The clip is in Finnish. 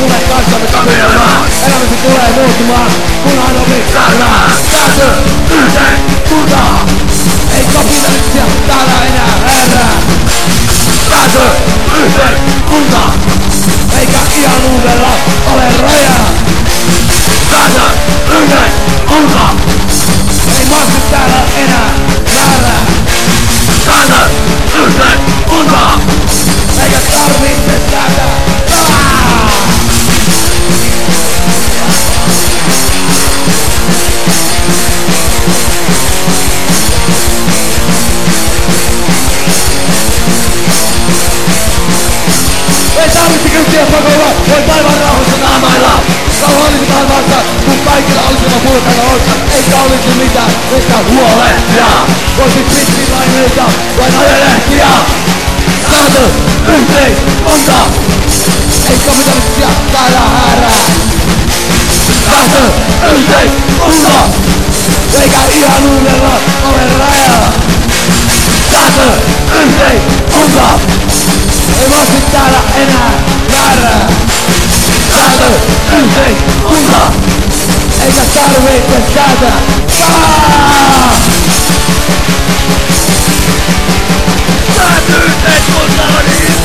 tule kanssamme kapinoimaan. Elämäsi tulee muuttumaan, kunhan opit saadaan. Säätö yhteiskunta, ei kapitalistia täällä enää herää. Säätö yhteiskunta, eikä ihan uudella ole rajaa. Säätö yhteiskunta, ei maksa täällä enää väärää. Säätö yhteiskunta, eikä tarvitse tätä rahaa. Ei tarvitse kyttiä pakolla, voi taivaan rauhassa naamailla. Rauhallisetaan vasta, kun kaikilla olisivat purkana ossa. Eikä olisi mitään, mistä huolehtia. Voisit pittilaineita, vain ajelehtiä. Säätö yhteiskunta, ei kapitalistia täällä häärää. Säätö yhteiskunta, eikä ihan uudella ole rajaa. Säätö yhteiskunta, ei maksa täällä enää väärää. Säätö yhteiskunta, eikä tarvitse tätä rahaa. Säätö yhteiskunta on